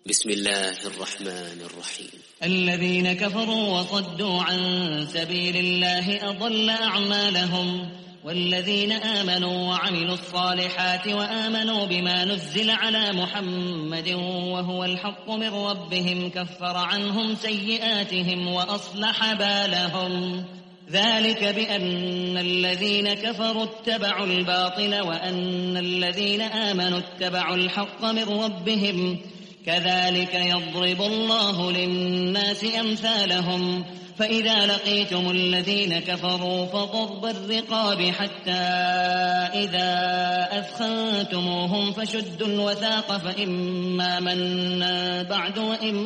بسم الله الرحمن الرحيم. الذين كفروا وصدوا عن سبيل الله أضل أعمالهم، والذين آمنوا وعملوا الصالحات وآمنوا بما نزل على محمد وهو الحق من ربهم كفر عنهم سيئاتهم وأصلح بالهم. ذلك بأن الذين كفروا اتبعوا الباطل وأن الذين آمنوا اتبعوا الحق من ربهم، كذلك يضرب الله للناس أمثالهم. فإذا لقيتم الذين كفروا فضرب الرقاب حتى إذا أثخنتموهم فشدوا الوثاق فإما منا بعد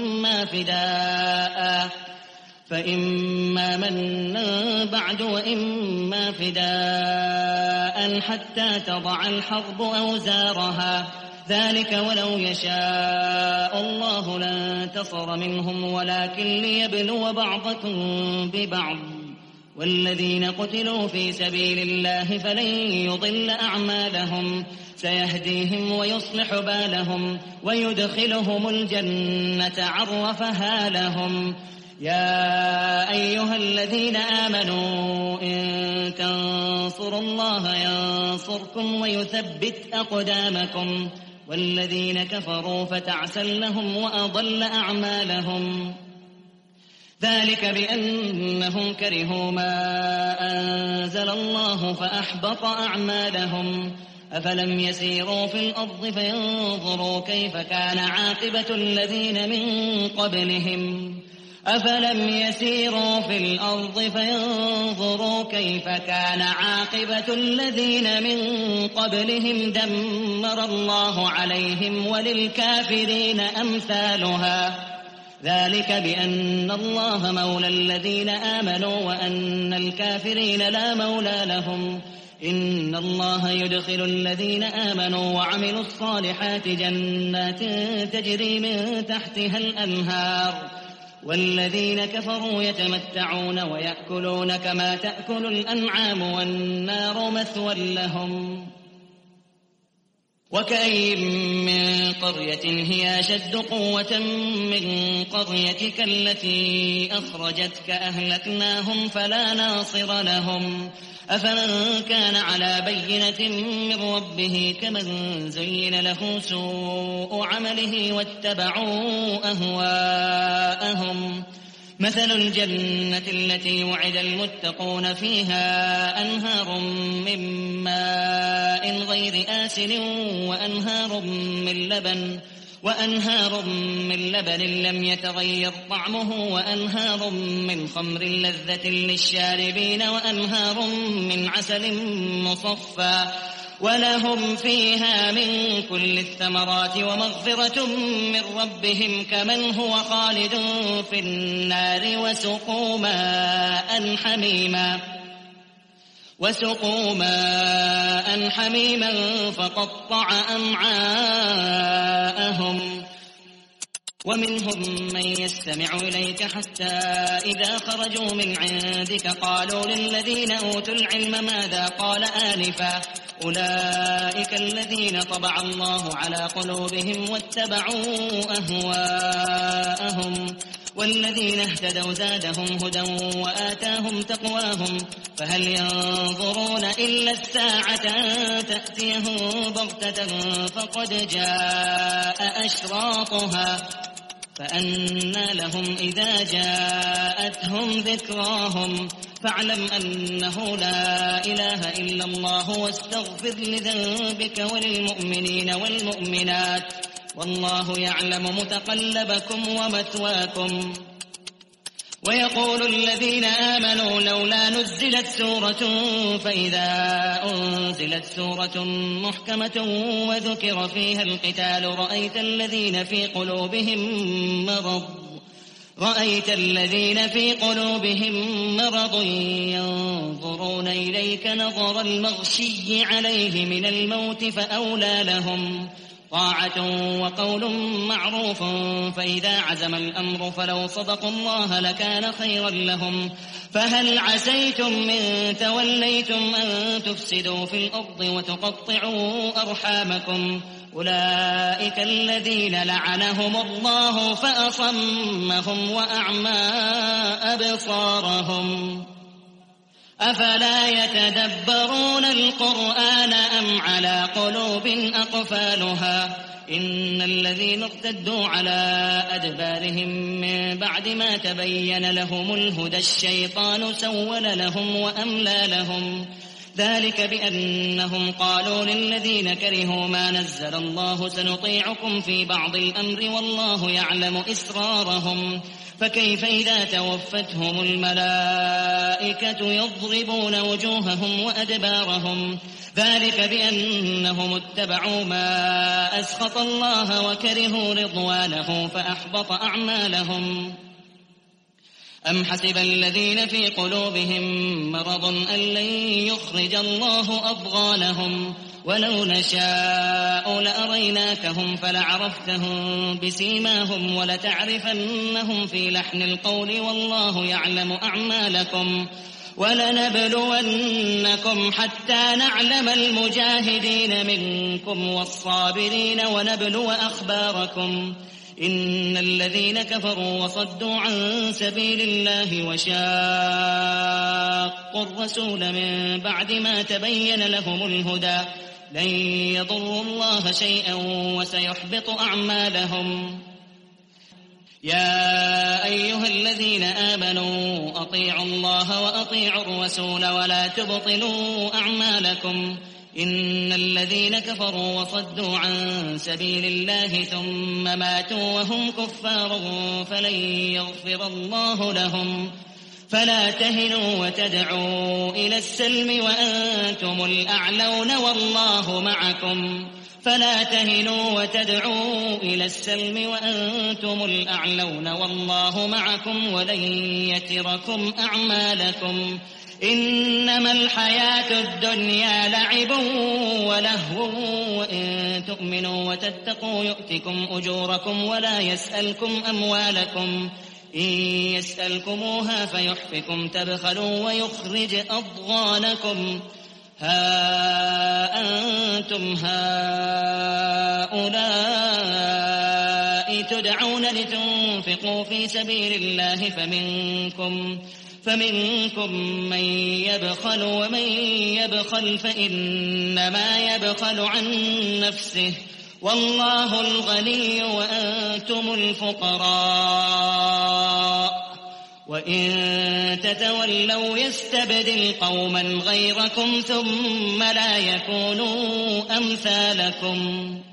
وإما فداء حتى تضع الحرب أوزارها. ذلك ولو يشاء الله لانتصر منهم ولكن ليبلو بعضكم ببعض. والذين قتلوا في سبيل الله فلن يضل أعمالهم، سيهديهم ويصلح بالهم ويدخلهم الجنة عرفها لهم. يا أيها الذين آمنوا إن تنصروا الله ينصركم ويثبت أقدامكم. والذين كفروا فتعسا لهم وأضل أعمالهم. ذلك بأنهم كرهوا ما أنزل الله فأحبط أعمالهم. أفلم يسيروا في الأرض فينظروا كيف كان عاقبة الذين من قبلهم دمر الله عليهم وللكافرين أمثالها. ذلك بأن الله مولى الذين آمنوا وأن الكافرين لا مولى لهم. إن الله يدخل الذين آمنوا وعملوا الصالحات جنات تجري من تحتها الأنهار، والذين كفروا يتمتعون ويأكلون كما تأكل الأنعام والنار مثوى لهم. وكأين من قرية هي أشد قوة من قريتك التي أخرجتك أهلكناهم فلا ناصر لهم. أفمن كان على بينة من ربه كمن زين له سوء عمله واتبعوا أهواءهم. مثل الجنة التي وعد المتقون فيها أنهار من ماء غير آسن وأنهار من لبن لم يتغير طعمه وأنهار من خمر لذة للشاربين وأنهار من عسل مصفى ولهم فيها من كل الثمرات ومغفرة من ربهم كمن هو خالد في النار وسقوا ماء حميما فقطع أمعاءهم. ومنهم من يستمع إليك حتى إذا خرجوا من عندك قالوا للذين أوتوا العلم ماذا قال آنفا أولئك الذين طبع الله على قلوبهم واتبعوا أهواءهم. والذين اهتدوا زادهم هدى وآتاهم تقواهم. فهل ينظرون إلا الساعة أن تأتيهم بغتة فقد جاء أشراطها فأنى لهم إذا جاءتهم ذكراهم. فاعلم أنه لا إله إلا الله واستغفر لذنبك وللمؤمنين والمؤمنات والله يعلم متقلبكم ومثواكم. ويقول الذين آمنوا لولا نزلت سورة فإذا أنزلت سورة محكمة وذكر فيها القتال رأيت الذين في قلوبهم مرض ينظرون إليك نظر المغشي عليه من الموت فأولى لهم طاعة وقول معروف. فإذا عزم الأمر فلو صدقوا الله لكان خيرا لهم. فهل عسيتم من توليتم أن تفسدوا في الأرض وتقطعوا أرحامكم أولئك الذين لعنهم الله فأصمهم وأعمى أبصارهم أفلا يتدبرون القرآن أم على قلوب أقفالها إن الذين ارتدوا على أدبارهم من بعد ما تبين لهم الهدى الشيطان سول لهم وأملى لهم ذلك بأنهم قالوا للذين كرهوا ما نزل الله سنطيعكم في بعض الأمر والله يعلم إسرارهم فكيف إذا توفتهم الملائكة يضربون وجوههم وأدبارهم ذلك بأنهم اتبعوا ما أسخط الله وكرهوا رضوانه فأحبط أعمالهم أم حسب الذين في قلوبهم مرض أن لن يخرج الله أضغانهم ولو نشاء لأريناكهم فلعرفتهم بسيماهم ولتعرفنهم في لحن القول والله يعلم أعمالكم ولنبلونكم حتى نعلم المجاهدين منكم والصابرين ونبلو أخباركم إن الذين كفروا وصدوا عن سبيل الله وشاقوا الرسول من بعد ما تبين لهم الهدى لن يضروا الله شيئا وسيحبط أعمالهم يا أيها الذين آمنوا أطيعوا الله وأطيعوا الرسول ولا تبطلوا أعمالكم إن الذين كفروا وصدوا عن سبيل الله ثم ماتوا وهم كفار فلن يغفر الله لهم فلا تهنوا وتدعوا إلى السلم وأنتم الأعلون والله معكم فلا تهنوا وتدعوا إلى السلم وأنتم الأعلون والله معكم ولن يتركم أعمالكم إنما الحياة الدنيا لعب ولهو وإن تؤمنوا وتتقوا يؤتكم أجوركم ولا يسألكم أموالكم إن يسألكموها فيحفكم تبخلوا ويخرج أضغانكم ها أنتم هؤلاء تدعون لتنفقوا في سبيل الله فمنكم من يبخل ومن يبخل فإنما يبخل عن نفسه والله الغني وأنتم الفقراء وإن تتولوا يستبدل قوما غيركم ثم لا يكونوا أمثالكم